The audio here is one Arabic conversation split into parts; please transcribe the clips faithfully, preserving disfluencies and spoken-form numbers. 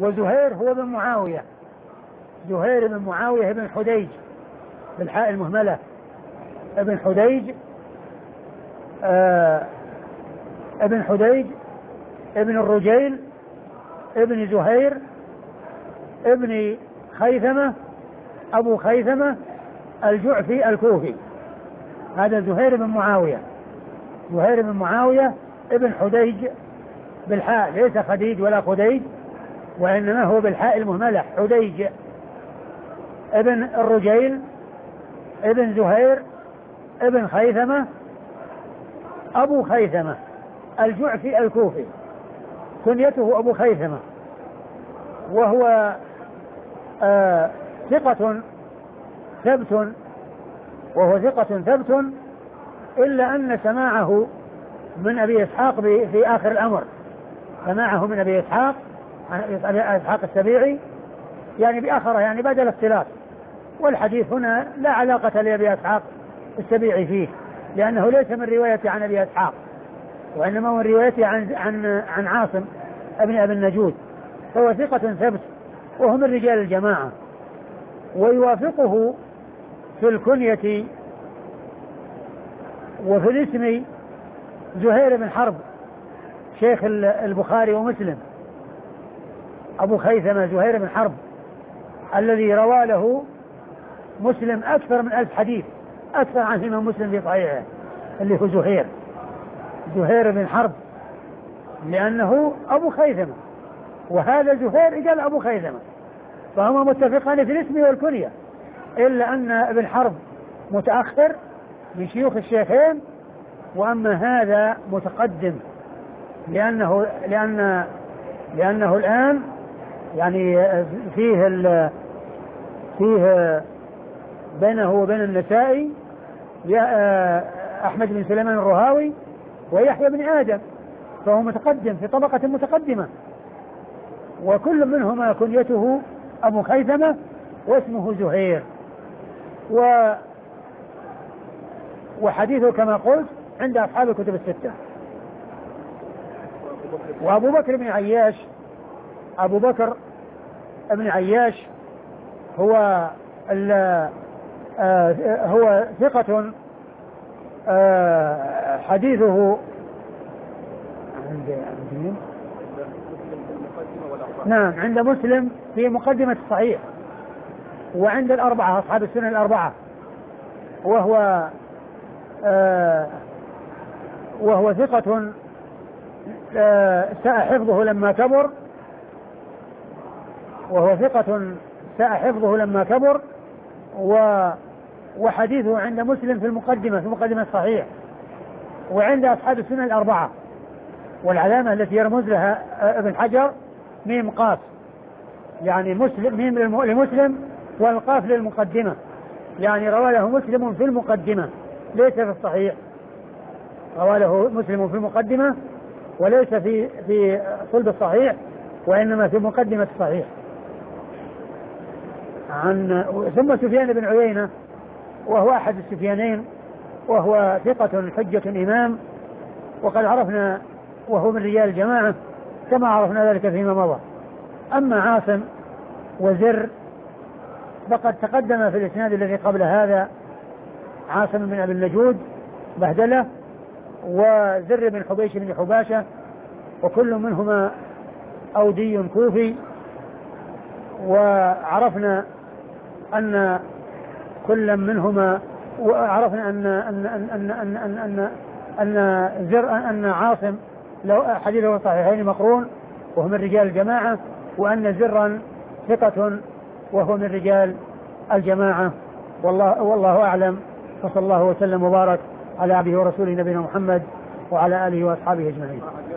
وزهير هو بن معاوية، زهير بن معاوية بن حديج بالحاء المهملة، ابن حديج آه ابن حديج ابن الرجيل ابن زهير ابن خيثمة أبو خيثمة الجعفي الكوفي. هذا زهير بن معاوية، زهير بن معاوية ابن حديج بالحاء، ليس خديج ولا خديج، وإنما هو بالحاء المهملة حديج، ابن الرجيل ابن زهير ابن خيثمة أبو خيثمة الجعفي الكوفي، كنيته أبو خيثمة، وهو آه ثقة ثبت، وهو ثقة ثبت، إلا أن سماعه من أبي إسحاق في آخر الأمر، سماعه من أبي إسحاق أبي إسحاق السبيعي يعني بآخره، يعني بعد الاختلاف، والحديث هنا لا علاقة لأبي إسحاق السبيعي فيه، لأنه ليس من رواية عن أبي إسحاق، وإنما من روايته عن عن عن عاصم ابن أبي النجود، فهو ثقة ثبت وهو من رجال الجماعة. ويوافقه في الكنية وفي الاسم زهير بن حرب شيخ البخاري ومسلم، أبو خيثمة زهير بن حرب الذي روى له مسلم أكثر من ألف حديث، أكثر عن الإمام مسلم في صحيحه، اللي هو زهير زهير بن حرب، لأنه أبو خيثمة، وهذا زهير قال أبو خيثمة، فهما متفقان في الاسم والكنية، إلا أن ابن حرب متأخر من شيوخ الشيخين، وأما هذا متقدم، لأنه لأن لأنه الآن يعني فيه ال فيه بينه وبين النسائي أحمد بن سليمان الرهاوي ويحيى بن آدم، فهو متقدم في طبقة متقدمة، وكل منهما كنيته أبو خيثمة واسمه زهير، و وحديثه كما قلت عند أصحاب الكتب الستة. وأبو بكر بن عياش أبو بكر بن عياش هو آه هو ثقة آه حديثه عند نعم عند مسلم في مقدمة الصحيح، وعند الأربعة أصحاب السنن الأربعة، وهو آه وهو ثقة آه ساء حفظه لما كبر وهو ثقة ساء حفظه لما كبر و وحديثه عند مسلم في المقدمة في مقدمة الصحيح، وعند أصحاب السنن الأربعة، والعلامة التي يرمز لها ابن حجر ميم قاف، يعني مسلم ميم لمسلم والقاف للمقدمة، يعني روى له مسلم في المقدمة ليس في الصحيح، روى له مسلم في المقدمة وليس في في صلب الصحيح، وإنما في مقدمة الصحيح. عن ثم سفيان بن عيينة وهو أحد السفيانين، وهو ثقة حجة إمام، وقد عرفنا وهو من رجال الجماعة كما عرفنا ذلك فيما مضى. أما عاصم وزر فقد تقدم في الإسناد الذي قبل هذا عاصم بن أبي النجود بهدلة، وزر بن حبيش بن حباشة، وكل منهما أودي كوفي، وعرفنا أن كل منهما وعرفنا أن أن أن أن أن أن أن زر أن عاصم لو حديثه صحيحين مقرون وهو من رجال الجماعة، وأن زرا ثقة وهو من رجال الجماعة، والله والله أعلم، وصلى الله وسلم وبارك على عبده ورسوله نبينا محمد وعلى آله وأصحابه أجمعين.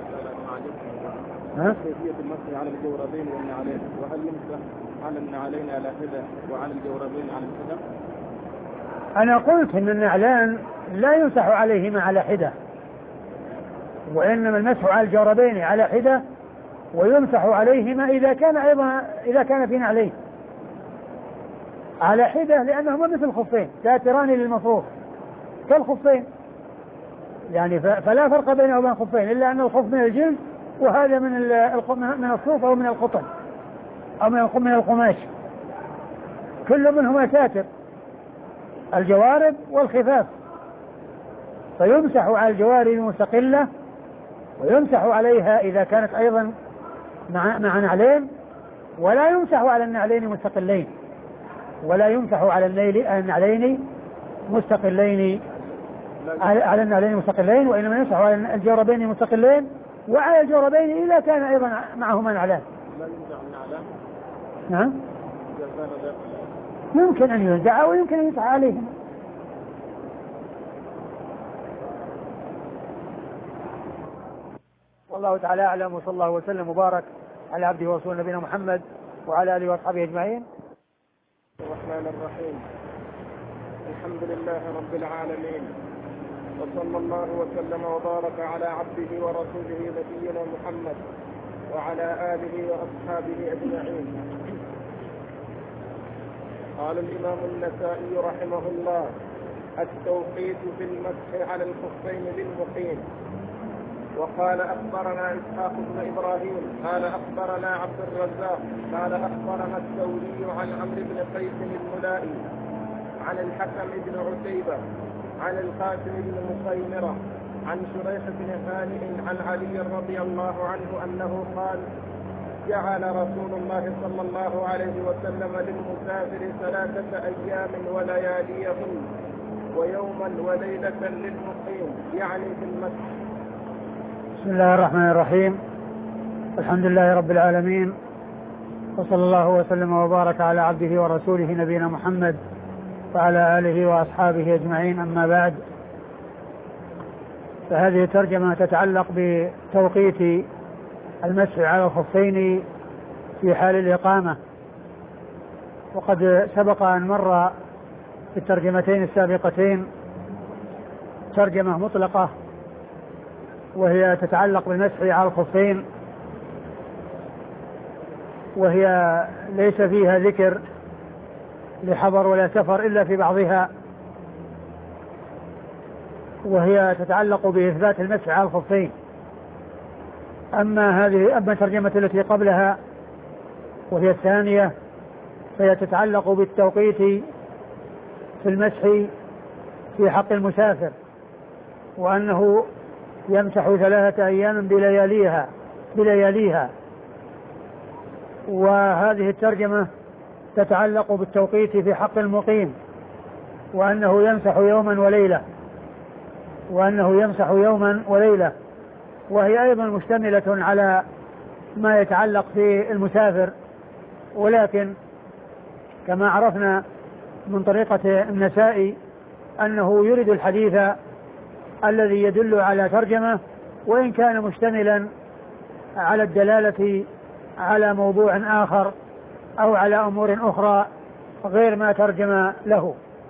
ها؟ كيفية المسح على الجوربين والنعلين، وهل يمسح على النعلين على حدة وعلى الجوربين على حدة؟ أنا قلت إن النعلان لا يمسح عليهما على حدة، وإنما المسح على الجوربين على حدة، ويمسح عليهما إذا كان أيضا إذا كان في نعلين على حدة، لأنهما مثل الخفين ساتران للمفروض كالخفين، يعني فلا فرق بينه وبين الخفين، إلا أن الخف من الجلد وهذا من من الصوف أو من القطن، أو من القماش، كل منهما ساتر، الجوارب والخفاف، فيمسح على الجوارب المستقلة ويمسح عليها إذا كانت أيضا مع, مع نعلين، ولا يمسح على النعلين مستقلين، ولا يمسح على النعلين مستقلين على النعلين مستقلين وإنما يمسح على الجوربين مستقلين وعلى الجوربين إذا كان أيضا معهما نعلان. نعم يمكن أن ينزع ويمكن أن يمسح عليهم. والله تعالى أعلم، وصلى الله وسلم وبارك على عبده ورسوله نبينا محمد وعلى آله وأصحابه أجمعين. الرحمن الرحيم. الحمد لله رب العالمين، وصلى الله وسلم وبارك على عبده ورسوله نبينا محمد وعلى آله وأصحابه أجمعين. قال الإمام النسائي رحمه الله: التوقيت في المسح على الخفين للمقيم. وقال أخبرنا إسحاق بن إبراهيم قال أخبرنا عبد الرزاق قال أخبرنا الثوري عن عمرو بن قيس الملائي عن الحكم بن عتيبة عن القاسم بن مخيمرة عن شريح بن هانئ عن علي رضي الله عنه أنه قال: جعل رسول الله صلى الله عليه وسلم للمسافر ثلاثة أيام ولياليهن ويوما وليلة للمقيم، يعني في المسح. بسم الله الرحمن الرحيم. الحمد لله رب العالمين، وصلى الله وسلم وبارك على عبده ورسوله نبينا محمد وعلى آله وأصحابه أجمعين. أما بعد، فهذه الترجمة تتعلق بتوقيت المسح على الخفين في حال الإقامة، وقد سبق أن مر في الترجمتين السابقتين ترجمة مطلقة وهي تتعلق بالمسح على الخفين، وهي ليس فيها ذكر لحضر ولا سفر إلا في بعضها، وهي تتعلق بإثبات المسح على الخفين. أما هذه أما الترجمة التي قبلها وهي الثانية فهي تتعلق بالتوقيت في المسح في حق المسافر، وأنه يمسح ثلاثة أيام بلياليها بلياليها وهذه الترجمة تتعلق بالتوقيت في حق المقيم، وأنه يمسح يوما وليلة وأنه يمسح يوما وليلة وهي أيضا مشتملة على ما يتعلق في المسافر، ولكن كما عرفنا من طريقة النسائي أنه يريد الحديث الذي يدل على ترجمة وإن كان مشتملا على الدلالة على موضوع آخر أو على أمور أخرى غير ما ترجم له.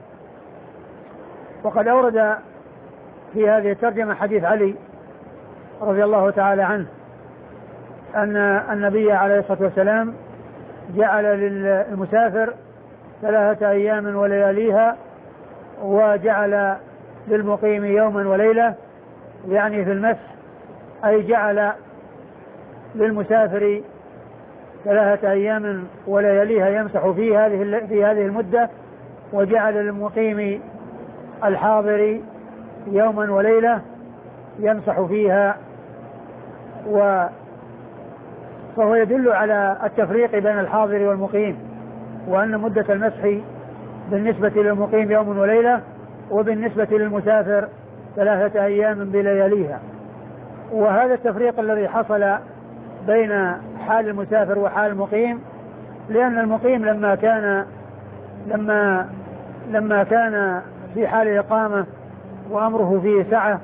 وقد أورد في هذه الترجمة حديث علي رضي الله تعالى عنه أن النبي عليه الصلاة والسلام جعل للمسافر ثلاثة أيام ولياليها وجعل للمقيم يوما وليلة، يعني في المسح، أي جعل للمسافر ثلاثة أيام ولياليها يمسح في هذه في هذه المدة، وجعل للمقيم الحاضر يوما وليلة يمسح فيها. و فهو يدل على التفريق بين الحاضر والمقيم، وأن مدة المسح بالنسبة للمقيم يوم وليلة وبالنسبة للمسافر ثلاثة أيام بلياليها. وهذا التفريق الذي حصل بين حال المسافر وحال المقيم، لأن المقيم لما كان لما لما كان في حال إقامة وأمره فيه سعة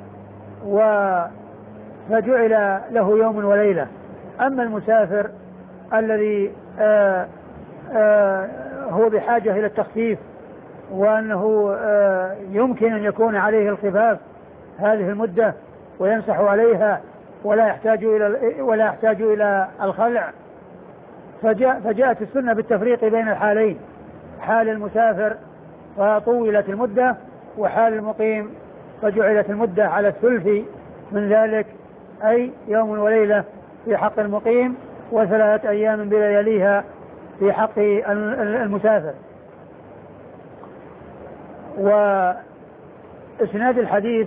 فجعل له يوم وليلة. أما المسافر الذي آآ آآ هو بحاجة إلى التخفيف وأنه يمكن أن يكون عليه الخفاف هذه المدة ويمسح عليها ولا يحتاج إلى ولا يحتاج إلى الخلع، فجاء فجاءت السنة بالتفريق بين الحالين، حال المسافر فطولت المدة، وحال المقيم فجعلت المدة على الثلث من ذلك، أي يوم وليلة في حق المقيم وثلاثة أيام بلياليها في حق المسافر. وإسناد الحديث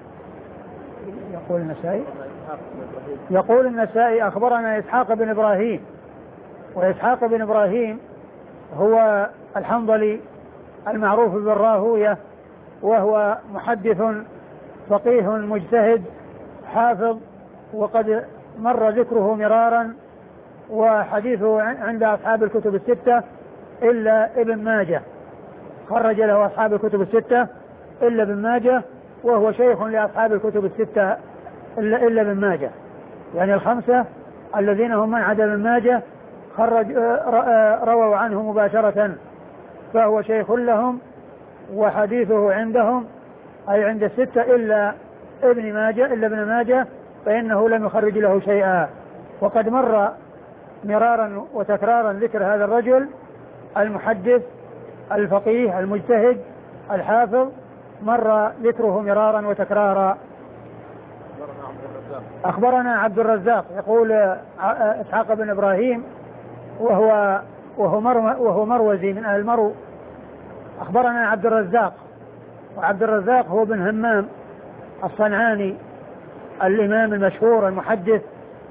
يقول النسائي يقول النسائي أخبرنا إسحاق بن إبراهيم، وإسحاق بن إبراهيم هو الحنظلي المعروف بالراهوية، وهو محدث فقيه مجتهد حافظ، وقد مر ذكره مرارا، وحديثه عند أصحاب الكتب الستة إلا ابن ماجه، خرج له أصحاب الكتب الستة إلا ابن ماجه، وهو شيخ لأصحاب الكتب الستة إلا, إلا ابن ماجه، يعني الخمسة الذين هم من عدا ابن ماجه خرج رووا عنه مباشرة، فهو شيخ لهم، وحديثه عندهم أي عند الستة إلا ابن ماجه إلا ابن ماجه فإنه لم يخرج له شيئا. وقد مر مرارا وتكرارا ذكر هذا الرجل المحدث الفقيه المجتهد الحافظ، مر ذكره مرارا وتكرارا. أخبرنا عبد الرزاق، يقول إسحاق بن إبراهيم وهو وهو, مرو وهو مروزي من أهل المرو. أخبرنا عبد الرزاق، وعبد الرزاق هو بن همام الصنعاني الإمام المشهور المحدث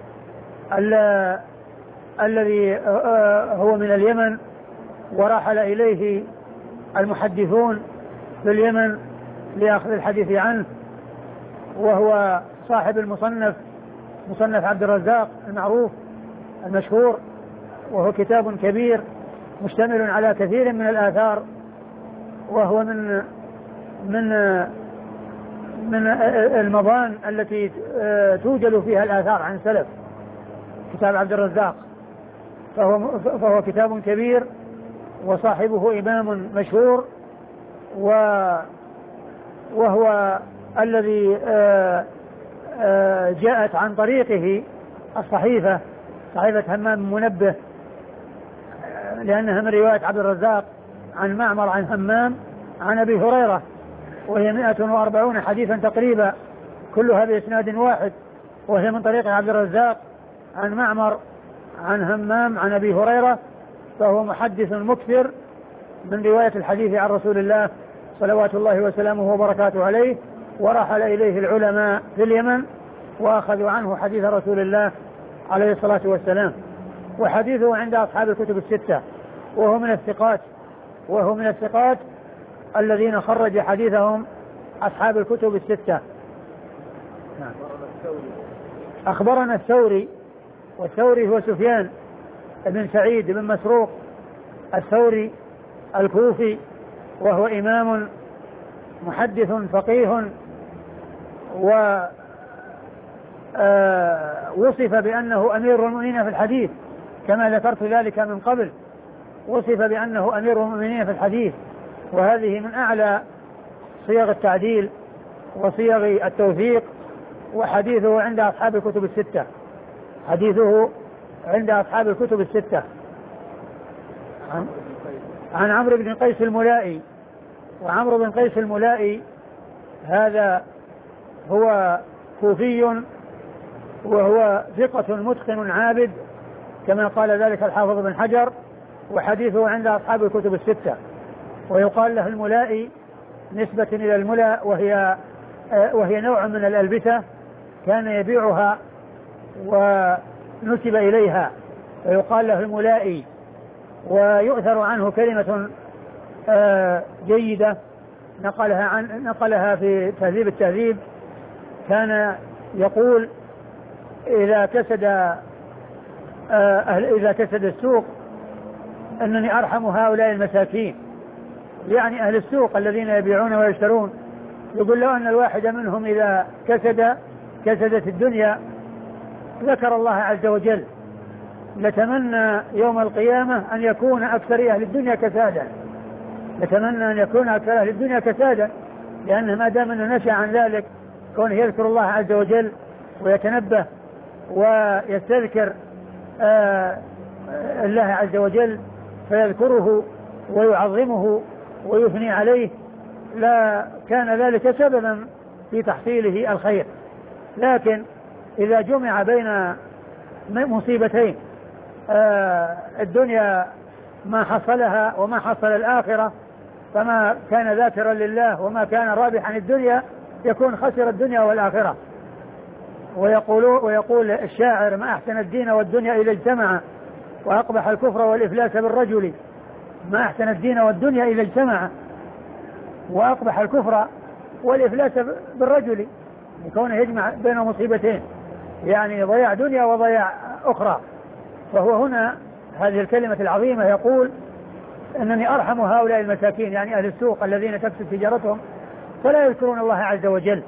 الذي هو من اليمن، ورحل إليه المحدثون في اليمن لأخذ الحديث عنه، وهو صاحب المصنف مصنف عبد الرزاق المعروف المشهور، وهو كتاب كبير مشتمل على كثير من الآثار، وهو من من من المضان التي توجد فيها الآثار عن سلف، كتاب عبد الرزاق، فهو, فهو كتاب كبير وصاحبه إمام مشهور، وهو الذي جاءت عن طريقه الصحيفة صحيفة همام منبه، لأنها من رواية عبد الرزاق عن معمر عن همام عن أبي هريرة، وهي مئة وأربعون حديثا تقريبا كلها بإسناد واحد، وهي من طريق عبد الرزاق عن معمر عن همام عن أبي هريرة، فهو محدث مكثر من رواية الحديث عن رسول الله صلوات الله وسلامه وبركاته عليه، ورحل إليه العلماء في اليمن وأخذوا عنه حديث رسول الله عليه الصلاة والسلام، وحديثه عند أصحاب الكتب الستة، وهو من الثقات وهو من الثقات الذين خرج حديثهم أصحاب الكتب الستة. أخبرنا الثوري، والثوري هو سفيان بن سعيد بن مسروق الثوري الكوفي، وهو إمام محدث فقيه، ووصف بأنه أمير المؤمنين في الحديث كما ذكرت ذلك من قبل، وصف بأنه أمير المؤمنين في الحديث، وهذه من أعلى صيغ التعديل وصيغ التوثيق، وحديثه عند أصحاب الكتب الستة حديثه عند أصحاب الكتب الستة. عن, عن عمرو بن قيس الملائي، وعمرو بن قيس الملائي هذا هو كوفي، وهو ثقة متقن عابد كما قال ذلك الحافظ بن حجر، وحديثه عند أصحاب الكتب الستة، ويقال له الملائي نسبة إلى الملا، وهي وهي نوع من الألبسة كان يبيعها ونسب إليها، ويقال له الملائي. ويؤثر عنه كلمة جيدة نقلها عن نقلها في تهذيب التهذيب، كان يقول إذا كسد أهل إذا كسد السوق أنني أرحم هؤلاء المساكين، يعني أهل السوق الذين يبيعون ويشترون، يقول له أن الواحد منهم إذا كسد كسدت الدنيا ذكر الله عز وجل، لتمنى يوم القيامة أن يكون أكثر أهل الدنيا كسادا، لتمنى أن يكون أكثر أهل الدنيا كسادا، لأنه ما دام أنه نشأ عن ذلك كونه يذكر الله عز وجل ويتنبه ويستذكر آه الله عز وجل فيذكره ويعظمه ويثني عليه، لا كان ذلك سببا في تحصيله الخير. لكن إذا جمع بين مصيبتين، آه الدنيا ما حصلها وما حصل الآخرة، فما كان ذاكرا لله وما كان رابحا الدنيا يكون خسر الدنيا والآخرة. ويقول, ويقول الشاعر: ما أحسن الدين والدنيا إذا اجتمع، وأقبح الكفر والإفلاس بالرجل. ما أحسن الدين والدنيا إذا اجتمع، وأقبح الكفر والإفلاس بالرجل، لكونه يجمع بين مصيبتين، يعني ضياع دنيا وضياع أخرى. فهو هنا هذه الكلمة العظيمة يقول: إنني أرحم هؤلاء المساكين، يعني أهل السوق الذين تفسد تجارتهم فلا يذكرون الله عز وجل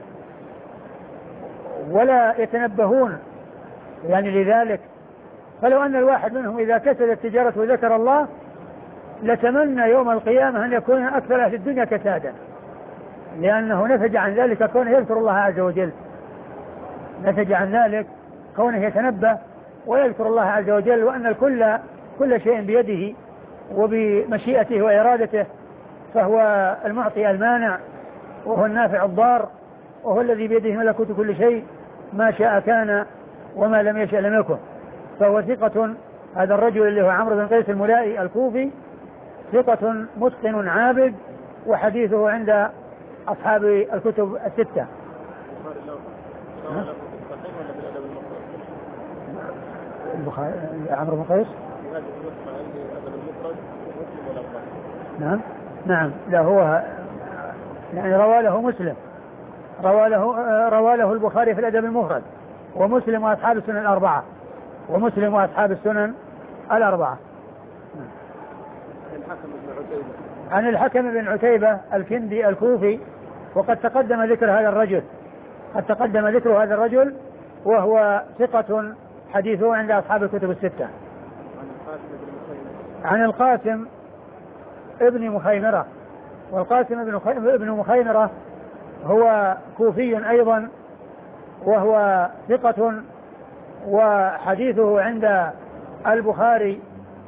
ولا يتنبهون يعني لذلك. فلو أن الواحد منهم إذا كسدت تجارته ذكر الله لتمنى يوم القيامة أن يكون أكثر أهل الدنيا كسادا، لأنه نتج عن ذلك كونه يذكر الله عز وجل، نتج عن ذلك كونه يتنبه ويذكر الله عز وجل، وأن الكل كل شيء بيده وبمشيئته وإرادته، فهو المعطي المانع، وهو النافع الضار، وهو الذي بيده ملكوت كل شيء، ما شاء كان وما لم يشأ لم يكن. فهو ثقة، هذا الرجل اللي هو عمرو بن قيس الملائي الكوفي ثقة متقن عابد، وحديثه عند أصحاب الكتب الستة. عمرو بن قيس نعم نعم لا هو يعني روى له مسلم، روى له روى له البخاري في الأدب المفرد، ومسلم وأصحاب السنن الأربعة، ومسلم وأصحاب السنن الأربعة. عن الحكم بن عتيبة الكندي الكوفي، وقد تقدم ذكر هذا الرجل، قد تقدم ذكر هذا الرجل، وهو ثقة حديثه عند أصحاب الكتب الستة. عن القاسم ابن مخيمرة، والقاسم ابن مخيمرة هو كوفي أيضا، وهو ثقة، وحديثه عند البخاري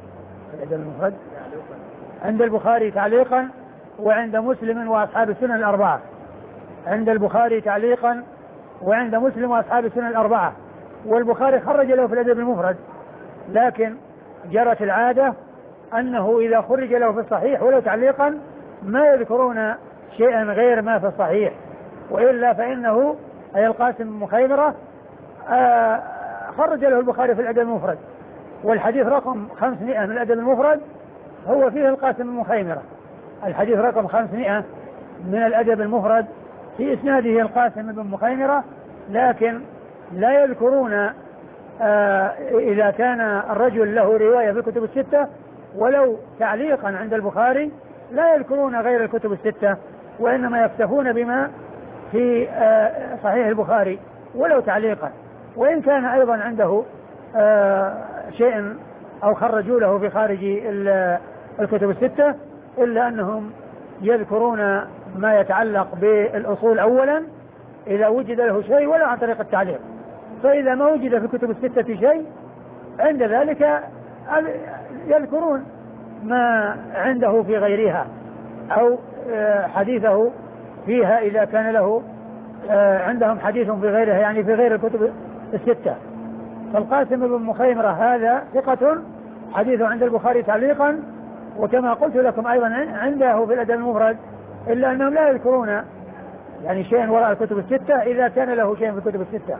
عند البخاري تعليقا، وعند مسلم وأصحاب السنن الأربعة، عند البخاري تعليقا وعند مسلم وأصحاب السنن الأربعة. والبخاري خرج له في الأدب المفرد، لكن جرت العادة أنه إذا خرج له في الصحيح ولو تعليقا ما يذكرون شيئا غير ما في الصحيح، وإلا فإنه أي القاسم مخيمرة آه خرج له البخاري في الأدب المفرد، والحديث رقم خمسمائة من الأدب المفرد هو فيه القاسم المخيمرة، الحديث رقم خمسمائة من الأدب المفرد في إسناده القاسم بن مخيمرة، لكن لا يذكرون آه إذا كان الرجل له رواية في الكتب الستة ولو تعليقا عند البخاري لا يذكرون غير الكتب الستة، وإنما يكتفون بما في آه صحيح البخاري ولو تعليقا، وإن كان أيضا عنده آه شيء أو خرجوا له في خارج الكتب الستة، إلا أنهم يذكرون ما يتعلق بالأصول أولا إذا وجد له شيء ولا عن طريق التعليق. فإذا ما وجد في الكتب الستة شيء عند ذلك يذكرون ما عنده في غيرها أو حديثه فيها إذا كان له عندهم حديث في غيرها، يعني في غير الكتب الستة. فالقاسم بن مخيمرة هذا ثقة حديثه عند البخاري تعليقا، وكما قلت لكم أيضا عنده في الأدب المفرد، إلا أنهم لا يذكرون يعني شيئا وراء الكتب الستة إذا كان له شيء في الكتب الستة.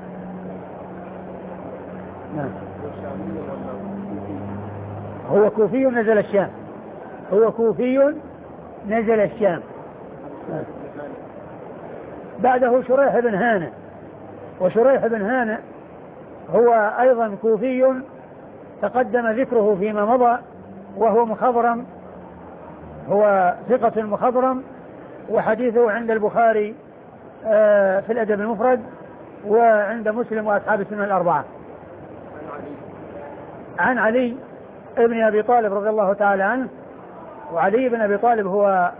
نعم. هو كوفي نزل الشام، هو كوفي نزل الشام. نعم. بعده شريح بن هانئ، وشريح بن هانئ هو أيضا كوفي تقدم ذكره فيما مضى، وهو مخضرم، هو ثقة مخضرم، وحديثه عند البخاري في الأدب المفرد وعند مسلم وأصحاب السنن الأربعة. عن علي ابن أبي طالب رضي الله تعالى عنه، وعلي بن أبي طالب هو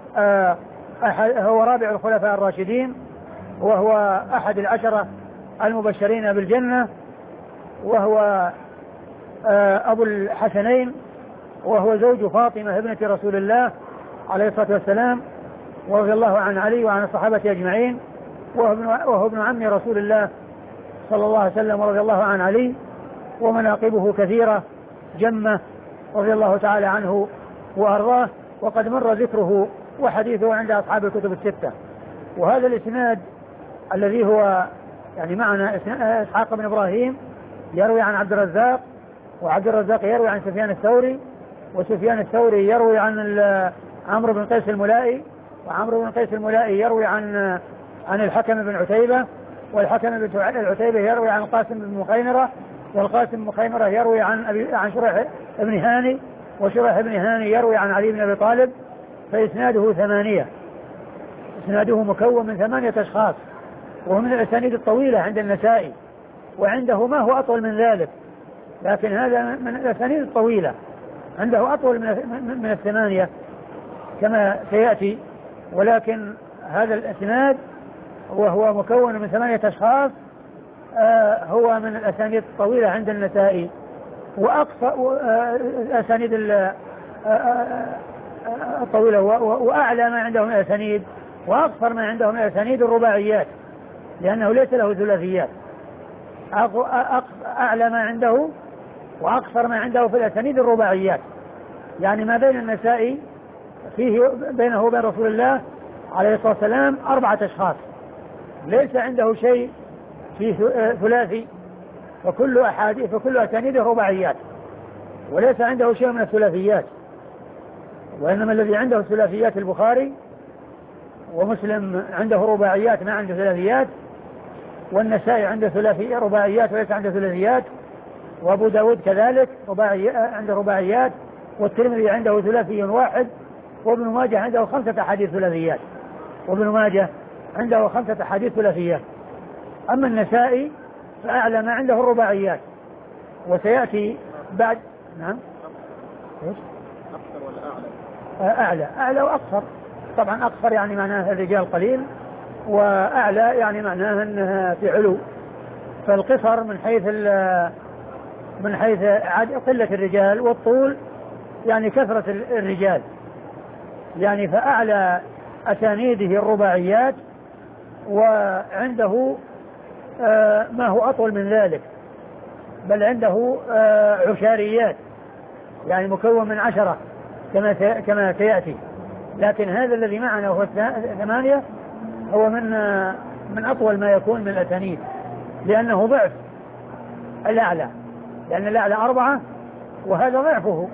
هو رابع الخلفاء الراشدين، وهو أحد العشرة المبشرين بالجنة، وهو أبو الحسنين، وهو زوج فاطمة ابنة رسول الله عليه الصلاة والسلام، ورضي الله عن علي وعن الصحابة أجمعين، وهو ابن عم رسول الله صلى الله عليه وسلم، ورضي الله عن علي. ومناقبه كثيرة جمة، رضي الله تعالى عنه وأرضاه، وقد مر ذكره وحديثه عند أصحاب الكتب الستة. وهذا الإسناد الذي هو يعني معنا إسحاق بن إبراهيم يروي عن عبد الرزاق، وعبد الرزاق يروي عن سفيان الثوري، وسفيان الثوري يروي عن عمرو بن قيس الملائي، وعمرو بن قيس الملائي يروي عن عن الحكم بن عتيبة، والحكم بن عتيبة يروي عن القاسم بن مخيمرة، والقاسم بن مخيمرة يروي عن أبي عن شريح بن هاني، وشريح بن هاني يروي عن علي بن أبي طالب. فإسناده ثمانية، إسناده مكون من ثمانية أشخاص، وهو من الأسانيد الطويلة عند النسائي، وعنده ما هو أطول من ذلك، لكن هذا من الأسانيد الطويلة، عنده أطول من من الثمانية كما سيأتي. ولكن هذا الإسناد وهو مكون من ثمانية أشخاص آه هو من الأسانيد الطويلة عند النسائي، وأقصى آه الأسانيد الطويلة، وأعلى ما عنده من الأسانيد وأقصر ما عنده من الأسانيد الرباعيات، لأنه ليس له ثلاثيات. أعلى ما عنده وأقصر ما عنده في الأسانيد الرباعيات، يعني ما بين النسائي فيه بينه وبين رسول الله عليه الصلاة والسلام أربعة أشخاص، ليس عنده شيء فيه ثلاثي، فكل أحاديث فكل أسانيده رباعيات، وليس عنده شيء من الثلاثيات، وإنما الذي عنده ثلاثيات البخاري، ومسلم عنده رباعيات ما عنده ثلاثيات، والنسائي عنده ثلاثي رباعيات وليس عنده ثلاثيات، وأبو داود كذلك رباعي عنده رباعيات، والترمذي عنده ثلاثي واحد، وابن ماجه عنده خمسة أحاديث ثلاثيات وابن ماجه عنده خمسة أحاديث ثلاثيات. أما النسائي فأعلى ما عنده الرباعيات، وسيأتي بعد. نعم إيش؟ أكثر ولا أعلى؟ أعلى أعلى وأقصر، طبعا أقصر يعني معناه الرجال قليل، وأعلى يعني معناه أنها في علو. فالقصر من حيث من حيث قلة الرجال، والطول يعني كثرة الرجال، يعني فأعلى أسانيده الرباعيات، وعنده آه ما هو أطول من ذلك، بل عنده آه عشاريات، يعني مكون من عشرة كما كما سيأتي. لكن هذا الذي معنا وهو ثمانية هو من آه من أطول ما يكون من الأسانيد، لأنه ضعف الأعلى، لأن الأعلى أربعة وهذا ضعفه.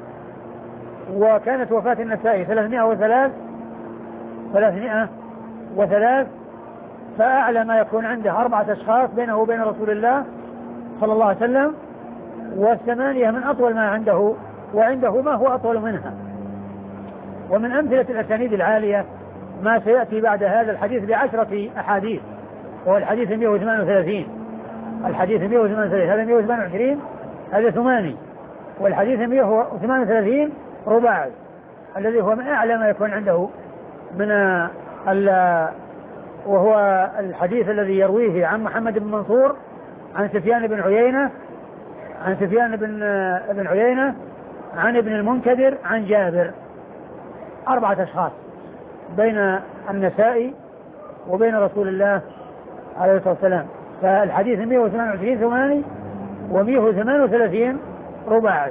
وكانت وفاة النسائي ثلاثمائة وثلاث ثلاثمائة وثلاث فأعلى ما يكون عنده أربعة أشخاص بينه وبين رسول الله صلى الله عليه وسلم، والثمانية من أطول ما عنده، وعنده ما هو أطول منها. ومن أمثلة الأسانيد العالية ما سيأتي بعد هذا الحديث بعشرة أحاديث، وهو الحديث مئة وثمانية وثلاثين، الحديث مئة وثمانية وثلاثين هذا مئة وثمانية وعشرين، هذا ثماني، والحديث مئة وثمانية وثلاثين رباعي، الذي هو من أعلى ما يكون عنده من ال وهو الحديث الذي يرويه عن محمد بن منصور عن سفيان بن عيينة عن سفيان بن بن عيينة عن ابن المنكدر عن جابر. أربعة أشخاص بين النسائي وبين رسول الله عليه الصلاة والسلام. فالحديث مئة وثمانية وعشرين ثماني ومئة وثمانية وثلاثين رباعي.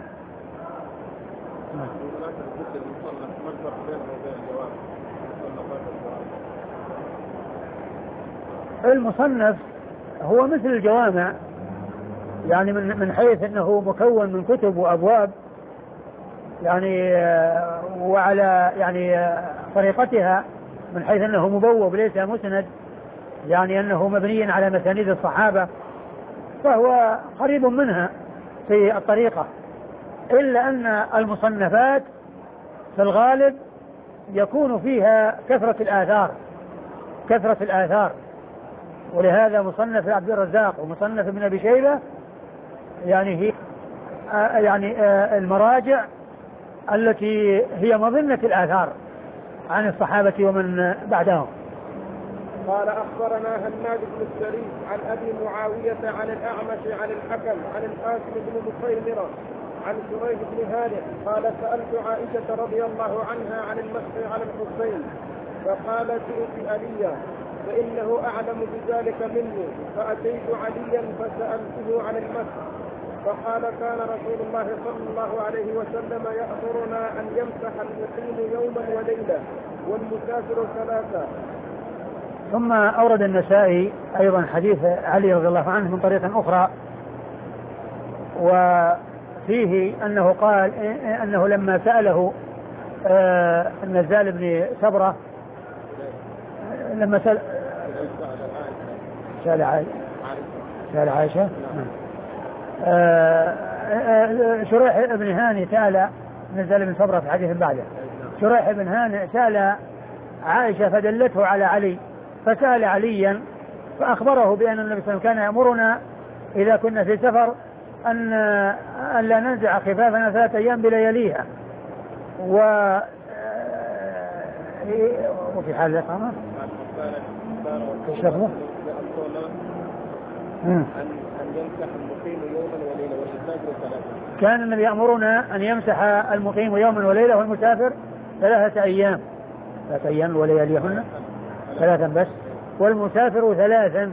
المصنف هو مثل الجوامع، يعني من من حيث انه مكون من كتب وابواب، يعني وعلى يعني طريقتها، من حيث انه مبوب ليس مسند، يعني انه مبني على مسانيد الصحابة، فهو قريب منها في الطريقة، الا ان المصنفات في الغالب يكون فيها كثرة الآثار كثرة الآثار ولهذا مصنف عبد الرزاق ومصنف ابن أبي شيبة يعني هي آه يعني آه المراجع التي هي مظنة الآثار عن الصحابة ومن بعدهم. قال أخبرنا هناد بن السري عن أبي معاوية عن الأعمش عن الحكم عن القاسم بن مخيمرة عن شريح بن هانئ قال سألت عائشة رضي الله عنها عن المسح على الخفين، فقالت ائت عليا فإنه أعلم بذلك مني، فأتيت عليا فسألته عن المسح فقال كان رسول الله صلى الله عليه وسلم يأمرنا أن يمسح المقيم يوما وليلة والمسافر ثلاثة. ثم أورد النسائي أيضا حديث علي رضي الله عنه من طريق أخرى، وفيه أنه قال أنه لما سأله النزال بن سبرة لما سأل سأل عائشة سأل عائشة شريح بن هاني سأل نزال بن سبرة في حديث بعده. شريح بن هاني سأل عائشة فدلته على علي، فسأل عليا فأخبره بأن النبي صلى الله عليه وسلم كان يأمرنا إذا كنا في سفر أن أن لا ننزع خفافنا ثلاثة أيام بلياليها، و وفي حال الإقامة الشرط أن يمسح المقيم يوما وليلة والمسافر ثلاثة. كان النبي يأمرنا أن يمسح المقيم يوما وليلة والمسافر ثلاثة أيام ثلاثة أيام ولياليهن ثلاثا بس والمسافر ثلاثا.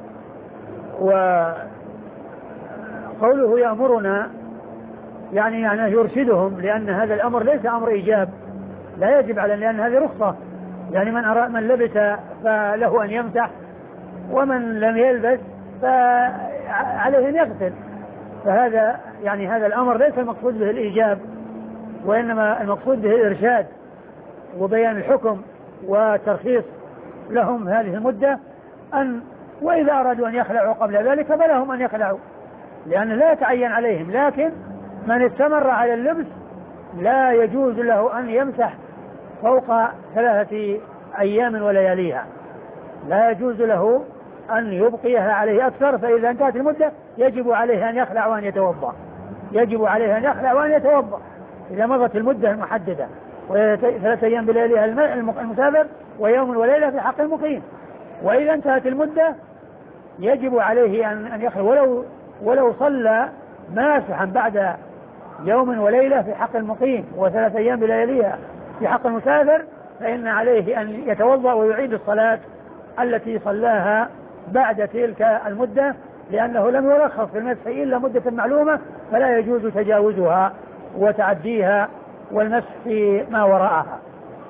وقوله يأمرنا يعني يعني يرشدهم، لأن هذا الأمر ليس أمر إيجاب لا يجب على، لأن هذه رخصة، يعني من أراد من لبس فله أن يمسح ومن لم يلبس فعليه أن يغسل. فهذا يعني هذا الأمر ليس المقصود به الإيجاب، وإنما المقصود به الإرشاد وبيان الحكم وترخيص لهم هذه المدة، أن وإذا أرادوا أن يخلعوا قبل ذلك فلهم أن يخلعوا، لأنه لا يتعين عليهم. لكن من استمر على اللبس لا يجوز له أن يمسح فوق ثلاثة أيام ولياليها، لا يجوز له أن يبقيها عليه أكثر. فإذا انتهت المدة يجب عليه أن يخلع وأن يتوضأ، يجب عليه أن يخلع وأن يتوضأ إذا مضت المدة المحددة، وثلاثة أيام بلياليها المسافر ويوم وليلة في حق المقيم. وإذا انتهت المدة يجب عليه أن يخلع ولو ولو صلى ماسحا بعد يوم وليلة في حق المقيم وثلاثة أيام بلياليها في حق المسافر، فإن عليه أن يتوضأ ويعيد الصلاة التي صلاها بعد تلك المدة، لأنه لم يرخص في المسح إلا مدة معلومة، فلا يجوز تجاوزها وتعديها والمسح في ما وراءها.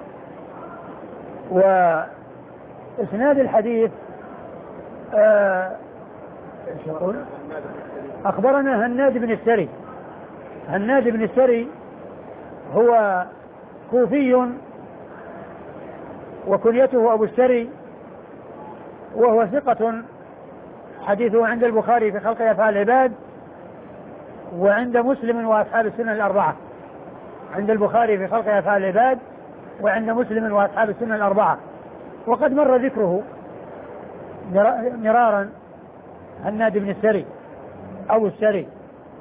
وإسناد الحديث آه أخبرنا هناد بن السري. هناد بن السري هو كوفي وكنيته أبو السري، وهو ثقة حديثه عند البخاري في خلق أفعال العباد وعند مسلم وأصحاب السنن الأربعة. عند البخاري في خلق أفعال العباد وعند مسلم وأصحاب السنن الأربعة، وقد مر ذكره مرارا. هناد بن السري أو السري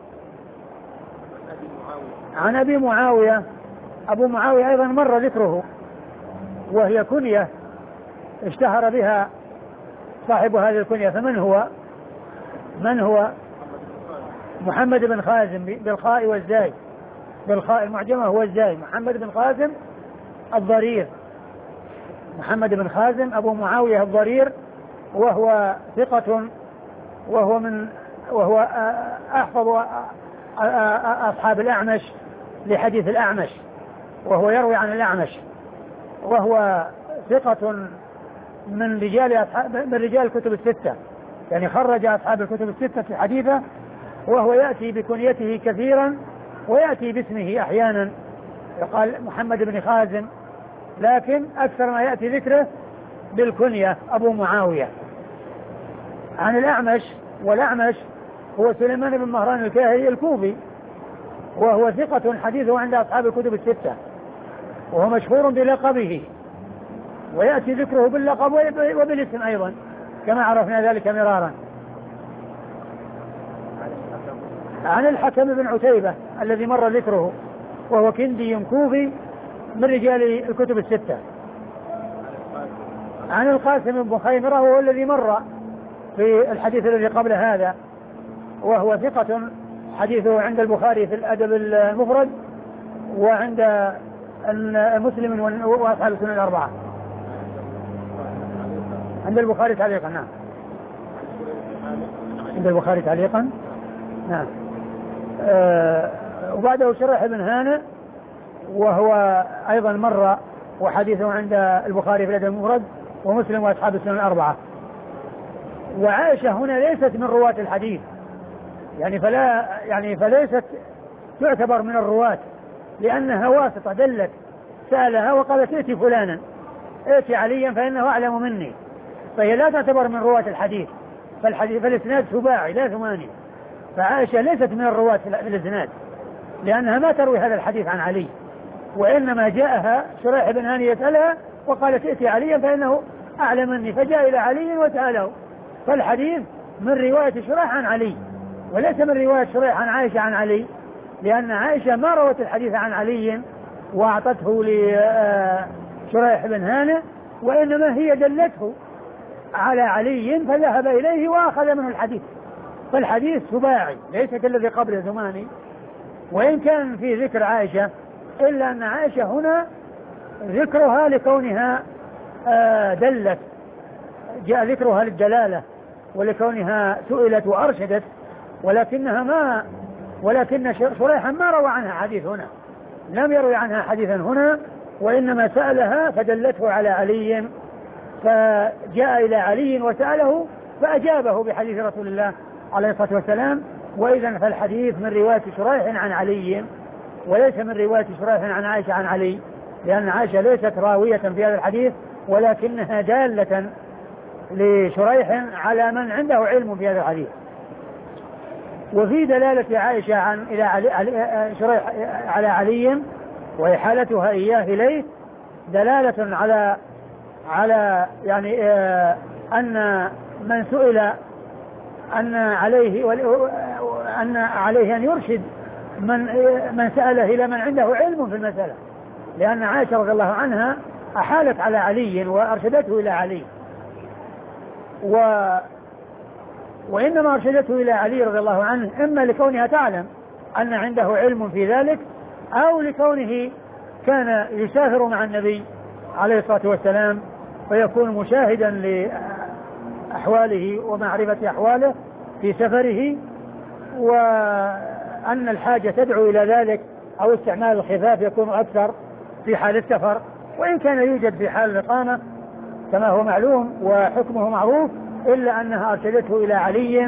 عن أبي معاوية. أبو معاوية أيضا مر ذكره، وهي كنية اشتهر بها صاحب هذه الكنية. فمن هو من هو محمد بن خازم بالخاء والزاي، بالخاء المعجمة هو الزاي، محمد بن خازم الضرير. محمد بن خازم أبو معاوية الضرير، وهو ثقة، وهو من وهو أحفظ أصحاب الأعمش لحديث الأعمش، وهو يروي عن الأعمش، وهو ثقة من رجال أصحاب من رجال الكتب الستة، يعني خرج أصحاب الكتب الستة في حديثه، وهو يأتي بكنيته كثيرا ويأتي باسمه أحيانا، يقال محمد بن خازم، لكن أكثر ما يأتي ذكره بالكنية أبو معاوية. عن الأعمش، والأعمش هو سليمان بن مهران الكاهلي الكوفي، وهو ثقة حديثه عند أصحاب الكتب الستة، وهو مشهور بلقبه، ويأتي ذكره باللقب وبالاسم أيضا كما عرفنا ذلك مرارا. عن الحكم بن عتيبة الذي مر ذكره، وهو كندي كوفي من رجال الكتب الستة. عن القاسم بن خيمرة وهو الذي مر في الحديث الذي قبل هذا، وهو ثقة حديثه عند البخاري في الأدب المفرد وعند مسلم وأصحاب السنن الأربعة. عند البخاري تعليقا، نعم. عند البخاري تعليقا، نعم. آه وبعده شريح بن هانئ وهو أيضا مر وحديثه عند البخاري في الأدب المفرد ومسلم وأصحاب السنن الأربعة. وعائشة هنا ليست من رواة الحديث يعني فلا يعني فليست تعتبر من الرواة لأنها واسطة دلت سألها وقالت ائتي فلانا ائتي عليا فإنه أعلم مني، فهي لا تعتبر من رواة الحديث، فالحديث فالإسناد سباعي لا ثماني، فعائشة ليست من الرواة في الإسناد لأنها ما تروي هذا الحديث عن علي، وإنما جاءها شريح بن هانئ يسألها وقالت ائتي عليا فإنه أعلم مني، فجاء إلى علي وسأله، فالحديث من رواية شريح عن علي وليس من رواية شريح عن عائشة عن علي، لأن عائشة ما روت الحديث عن علي وأعطته لشريح بن هانئ، وإنما هي دلته على علي فذهب إليه وأخذ منه الحديث، فالحديث سباعي ليس كالذي قبل ثماني، وإن كان في ذكر عائشة إلا أن عائشة هنا ذكرها لكونها دلت، جاء ذكرها للدلالة ولكونها سئلت وأرشدت، ولكنها ما ولكن شريحا ما روى عنها حديث هنا، لم يروي عنها حديثا هنا، وإنما سألها فدلته على علي، فجاء إلى علي وسأله فأجابه بحديث رسول الله عليه الصلاة والسلام. وإذا فالحديث من رواية شريح عن علي وليس من رواية شريح عن عائشة عن علي، لأن عائشة ليست راوية في هذا الحديث ولكنها دالة لشريح على من عنده علم في هذا الحديث. وفي دلالة عائشة عن إلى علي علي شريح على علي وإحالتها إياه إليه دلالة على على يعني آه أن من سئل أن عليه أن عليه أن يرشد من من سأله إلى من عنده علم في المسألة، لأن عائشة رضي الله عنها أحالت على علي وأرشدته إلى علي، و وإنما أرشدته إلى علي رضي الله عنه إما لكونها تعلم أن عنده علم في ذلك، أو لكونه كان يسافر مع النبي عليه الصلاة والسلام فيكون مشاهدا لأحواله ومعرفة أحواله في سفره، وأن الحاجة تدعو إلى ذلك، أو استعمال الخفاف يكون أكثر في حال السفر، وإن كان يوجد في حال الإقامة كما هو معلوم وحكمه معروف، إلا أنها أرشدته إلى علي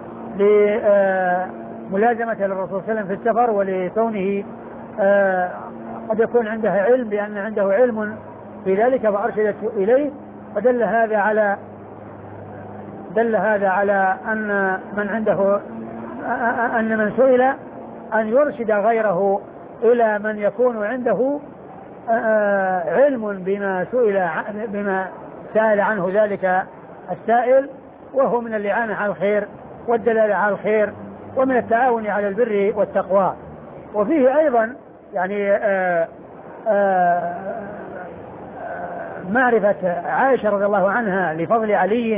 لملازمة للرسول صلى الله عليه وسلم في السفر، ولكونه قد يكون عنده علم بأن عنده علم في ذلك فأرشدته إليه، فدل هذا على دل هذا على أن من عنده أن من سئل أن يرشد غيره إلى من يكون عنده علم بما سئل بما سأل عنه ذلك السائل، وهو من الإعانة على الخير والدلالة على الخير ومن التعاون على البر والتقوى. وفيه أيضا يعني آآ آآ معرفة عائشة رضي الله عنها لفضل علي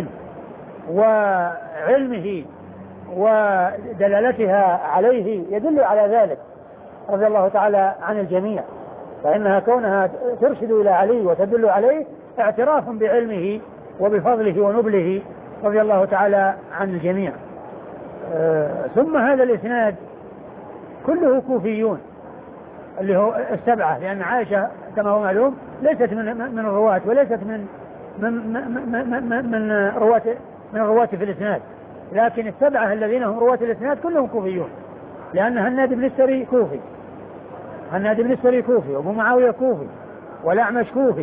وعلمه ودلالتها عليه يدل على ذلك رضي الله تعالى عن الجميع، فإنها كونها ترشد إلى علي وتدل عليه اعتراف بعلمه وبفضله ونبله رضي الله تعالى عن الجميع. أه ثم هذا الإسناد كله كوفيون اللي هو السبعة، لأن عائشة كما هو معلوم ليست من من الرواة وليست من من من من, من رواة من الرواة في الإسناد، لكن السبعة الذين هم رواة الإسناد كلهم كوفيون، لأن هناد بن السري كوفي هناد بن السري كوفي، وابو معاوية كوفي، والأعمش كوفي،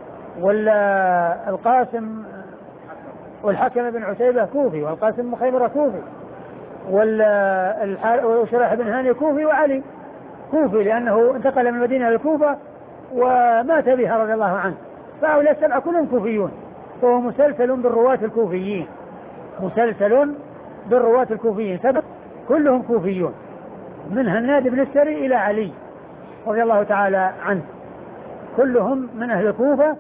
والقاسم والحكم بن عتيبة كوفي، والقاسم بن خيبر كوفي، والشريح بن هانئ كوفي، وعلي كوفي لأنه انتقل من المدينة للكوفة ومات بها رضي الله عنه، فهؤلاء السبعة كلهم كوفيون، فهو مسلسل بالرواة الكوفيين مسلسل بالرواة الكوفيين سبعة كلهم كوفيون، من هناد بن السري إلى علي رضي الله تعالى عنه، كلهم من أهل الكوفة.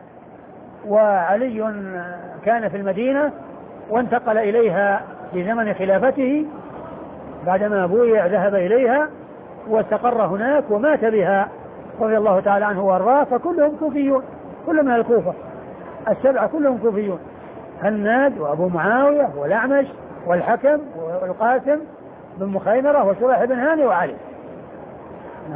وعلي كان في المدينة وانتقل إليها في زمن خلافته، بعدما بويع ذهب إليها واستقر هناك ومات بها رضي الله تعالى عنه وارضاه، فكلهم كوفيون، كلهم من الكوفة، السبعة كلهم كوفيون، هناد وأبو معاوية والأعمش والحكم والقاسم بن مخيمرة وشريح بن هاني وعلي. نعم.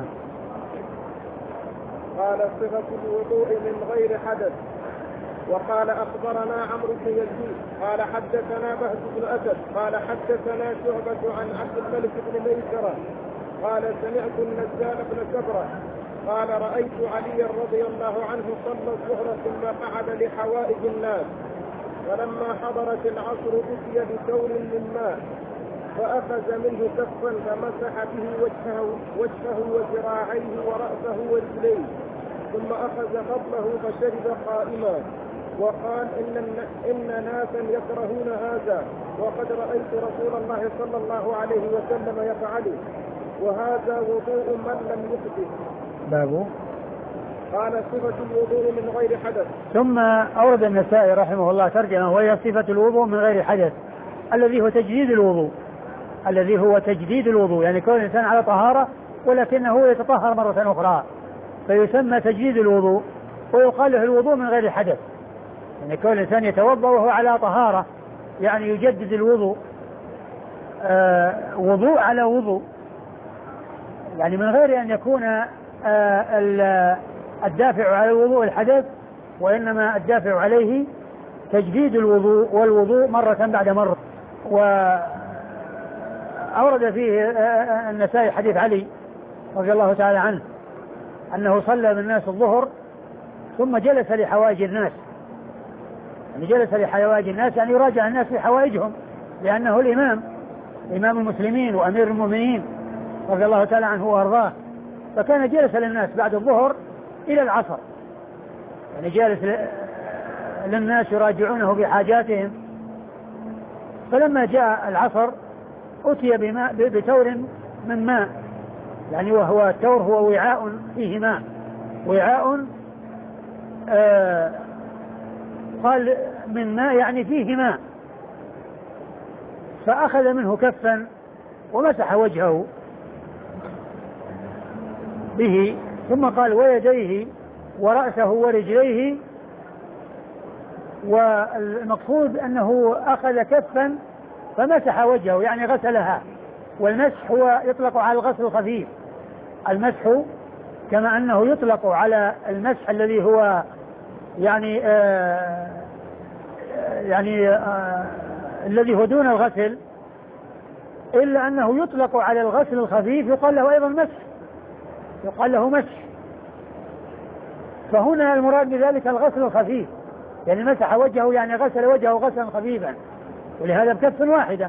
قال صفة الوضوء من غير حدث. وقال أخبرنا عمرو بن يزيد قال حدثنا بهز بن أسد قال حدثنا شعبة عن عبد الملك بن ميسرة قال سمعت النزال بن سبرة قال رأيت عليا رضي الله عنه صلى الظهر ثم قعد لحوائج الناس، فلما حضرت العصر أتي بثور من ماء فأخذ منه كفا فمسح به وجهه, وجهه وذراعيه ورأسه ورجليه، ثم أخذ فضله فشرب قائما، وقال إن, إن ناسا يكرهون هذا وقد رأيت رسول الله صلى الله عليه وسلم يفعله، وهذا وضوء من لم يحدث. بابه قال صفة الوضوء من غير حدث. ثم أورد النسائي رحمه الله ترجمة وهي صفة الوضوء من غير حدث، الذي هو تجديد الوضوء الذي هو تجديد الوضوء يعني كون الإنسان على طهارة ولكنه يتطهر مرة أخرى فيسمى تجديد الوضوء، ويقال له الوضوء من غير حدث، يعني كون الإنسان يتوضأ وهو على طهارة يعني يجدد الوضوء آه وضوء على وضوء، يعني من غير أن يكون آه الدافع على الوضوء الحدث، وإنما الدافع عليه تجديد الوضوء والوضوء مرة بعد مرة. وأورد فيه النسائي حديث علي رضي الله تعالى عنه أنه صلى بالناس الظهر ثم جلس لحوائج الناس، يعني جلس لحوائج الناس يعني يراجع الناس لحوائجهم، لأنه الإمام إمام المسلمين وأمير المؤمنين رضي الله تعالى عنه وأرضاه، فكان جلس للناس بعد الظهر إلى العصر، يعني جالس للناس يراجعونه بحاجاتهم. فلما جاء العصر أتي بماء بتور من ماء، يعني وهو التور هو وعاء فيه ماء، وعاء آه قال من ماء يعني فيه ماء، فأخذ منه كفا ومسح وجهه به، ثم قال ويديه ورأسه ورجليه. والمقصود أنه أخذ كفا فمسح وجهه يعني غسلها، والمسح هو يطلق على الغسل الخفيف، المسح كما أنه يطلق على المسح الذي هو يعني آه يعني آه الذي هو دون الغسل، إلا أنه يطلق على الغسل الخفيف يقال له أيضا مسح، يقال له مسح. فهنا المراد بذلك الغسل الخفيف، يعني مسح وجهه يعني غسل وجهه غسلا خفيفا، ولهذا بكف واحدة.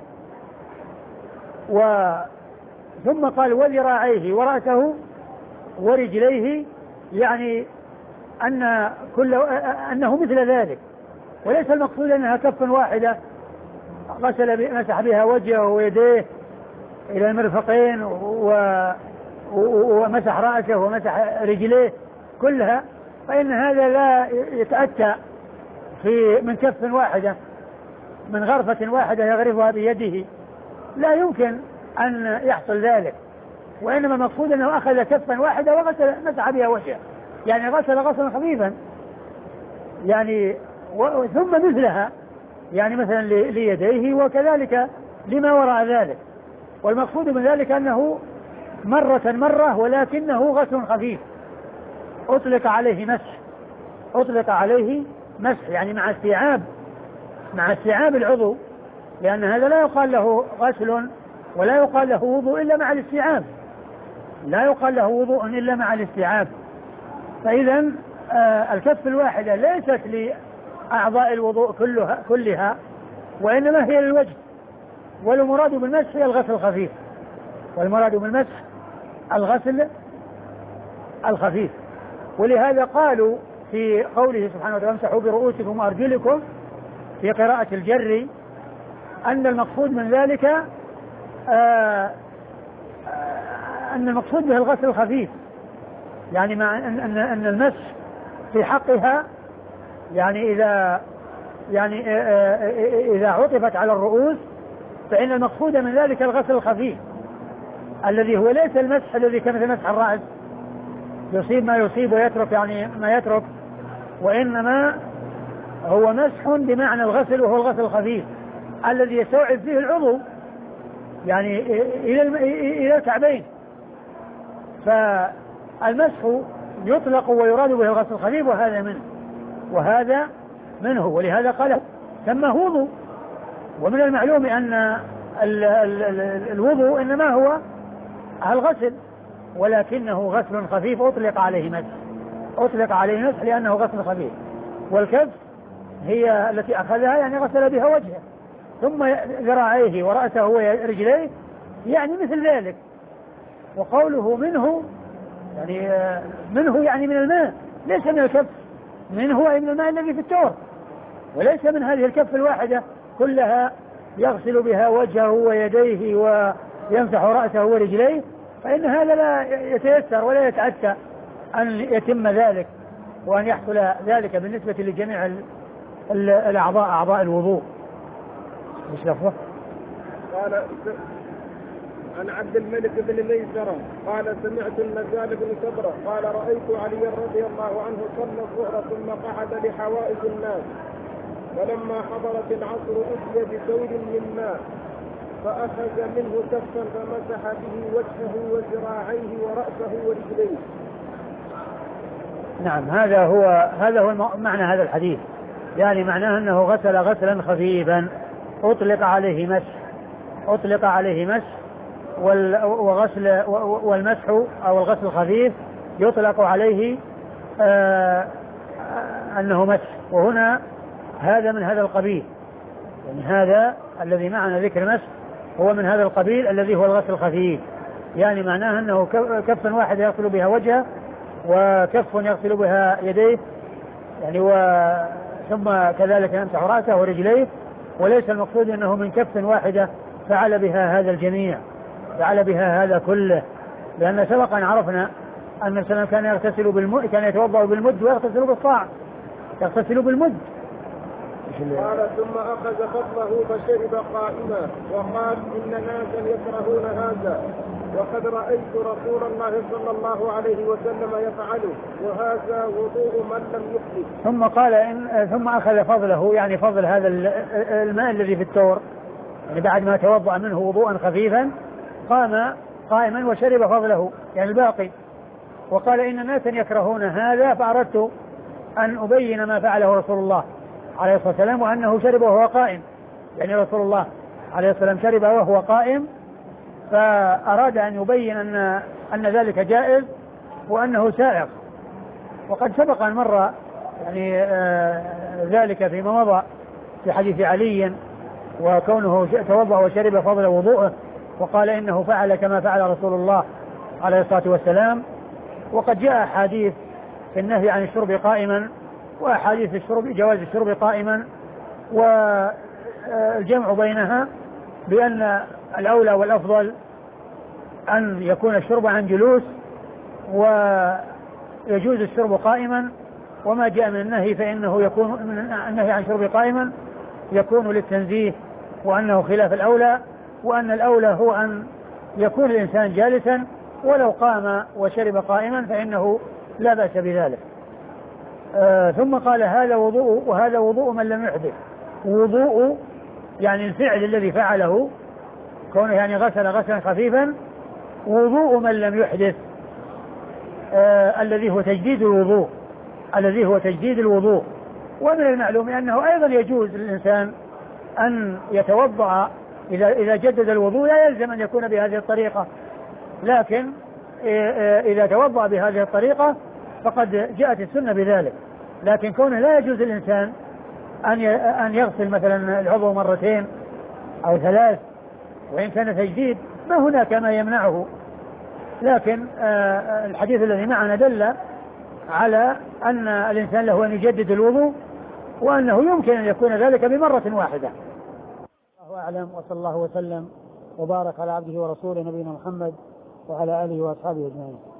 و ثم قال وذراعيه ورأسه ورجليه، يعني أن كل أنه مثل ذلك، وليس المقصود أنها كف واحدة غسل مسح بها وجهه ويديه إلى المرفقين و... ومسح رأسه ومسح رجليه كلها، فإن هذا لا يتأتى في من كف واحدة من غرفة واحدة يغرفها بيده، لا يمكن أن يحصل ذلك، وإنما المقصود أنه أخذ كفا واحدة وغسل مسح بها وجهه، يعني غسل غسلا خفيفا يعني و... ثم مثلها يعني مثلا ليديه وكذلك لما وراء ذلك. والمقصود من ذلك أنه مرة مرة ولكنه غسل خفيف أطلق عليه مسح، أطلق عليه مسح يعني مع استيعاب مع استيعاب العضو، لأن هذا لا يقال له غسل ولا يقال له وضوء إلا مع الاستيعاب، لا يقال له وضوء إلا مع الاستيعاب. فإذا آه الكف الواحدة ليست لأعضاء الوضوء كلها, كلها وإنما هي للوجه، والمراد بالمسح هي الغسل الخفيف، والمراد بالمسح الغسل الخفيف. ولهذا قالوا في قوله سبحانه وتعالى امسحوا برؤوسكم وأرجلكم في قراءة الجر أن المقصود من ذلك آه أن المقصود به الغسل الخفيف، يعني مع أن, أن, أن المسح في حقها يعني إذا يعني إذا عطفت على الرؤوس فإن المقصود من ذلك الغسل الخفيف الذي هو ليس المسح الذي كمثل مسح الرأس يصيب ما يصيب ويترك يعني ما يترك، وإنما هو مسح بمعنى الغسل، وهو الغسل الخفيف الذي يستوعب فيه العضو، يعني إلى إلى الكعبين. فالمسح يطلق ويراد به الغسل الخفيف وهذا منه وهذا منه، ولهذا قال سماه وضوء. ومن المعلوم أن الوضوء إنما هو الغسل، ولكنه غسل خفيف أطلق عليه مسح، أطلق عليه مسح لأنه غسل خفيف. والكف هي التي أخذها يعني غسل بها وجهه ثم ذراعيه ورأسه ورجليه يعني مثل ذلك. وقوله منه يعني منه يعني من الماء ليس من الكف، منه أي من الماء الذي في التور، وليس من هذه الكف الواحدة كلها يغسل بها وجهه ويديه ويمسح رأسه ورجليه، فإن هذا لا يتيسر ولا يتأتى أن يتم ذلك وأن يحصل ذلك بالنسبة لجميع الأعضاء أعضاء الوضوء. مش لفظه؟ قال عن عبد الملك بن ميسرة قال سمعت النزال بن سبرة قال رأيت علي رضي الله عنه صلى الظهر ثم قعد لحوائج الناس، فلما حضرت العصر أتي بثور من ماء فأخذ منه كفا فمسح به وجهه وذراعيه ورأسه ورجليه. نعم، هذا هو هذا هو معنى هذا الحديث، يعني معناه أنه غسل غسلا خفيفا أطلق عليه مسح، أطلق عليه مسح، وغسل والمسح أو الغسل الخفيف يطلق عليه آه أنه مسح. وهنا هذا من هذا القبيل، يعني هذا الذي معنا ذكر مسح هو من هذا القبيل الذي هو الغسل الخفيف، يعني معناه أنه كف واحد يغسل بها وجهه وكف يغسل بها يديه يعني و ثم كذلك يمسح رأسه ورجليه، وليس المقصود أنه من كف واحدة فعل بها هذا الجميع، فعل بها هذا كله، لأن سبقا عرفنا أن السلام كان يغتسل بالمد، كان يتوضأ بالمد ويغتسل بالصاع، يغتسل بالمد. قال ثم أخذ فضله فشرب قائما وقال إن ناسا يكرهون هذا وقد رأيت رسول الله صلى الله عليه وسلم يفعله وهذا وضوء من لم يحدث. ثم قال إن ثم أخذ فضله يعني فضل هذا الماء الذي في التور، يعني بعد ما توضأ منه وضوءا خفيفا قام قائما وشرب فضله يعني الباقي، وقال إن ناسا يكرهون هذا فأردت أن أبين ما فعله رسول الله عليه الصلاة والسلام وأنه شرب وهو قائم، يعني رسول الله عليه الصلاة والسلام شرب وهو قائم، فأراد أن يبين أن أن ذلك جائز وأنه سائغ. وقد سبق أن مر يعني آه ذلك فيما مضى في حديث علي وكونه توضأ وشرب فضل وضوءه، وقال إنه فعل كما فعل رسول الله عليه الصلاة والسلام. وقد جاء أحاديث في النهي عن الشرب قائما وأحاديث الشرب جواز الشرب قائما، والجمع بينها بأن الأولى والأفضل أن يكون الشرب عن جلوس ويجوز الشرب قائما، وما جاء من النهي فإنه يكون من النهي عن شرب قائما يكون للتنزيه وأنه خلاف الأولى، وأن الأولى هو أن يكون الإنسان جالسا ولو قام وشرب قائما فإنه لا بأس بذلك. آه ثم قال هذا وضوء وهذا وضوء من لم يحدث. وضوء يعني الفعل الذي فعله كونه يعني غسل غسلا خفيفا، وضوء من لم يحدث آه الذي هو تجديد الوضوء، الذي هو تجديد الوضوء. ومن المعلوم أنه أيضا يجوز للإنسان أن يتوضأ إذا إذا جدد الوضوء لا يلزم أن يكون بهذه الطريقة، لكن إذا توضأ بهذه الطريقة فقد جاءت السنة بذلك. لكن كونه لا يجوز للإنسان أن أن يغسل مثلا العضو مرتين أو ثلاث وإن كان تجديد ما هناك ما يمنعه، لكن الحديث الذي معنا دل على أن الإنسان له أن يجدد الوضوء وأنه يمكن أن يكون ذلك بمرة واحدة. الله أعلم، وصلى الله وسلم وبارك على عبده ورسوله نبينا محمد وعلى آله وأصحابه أجمعين.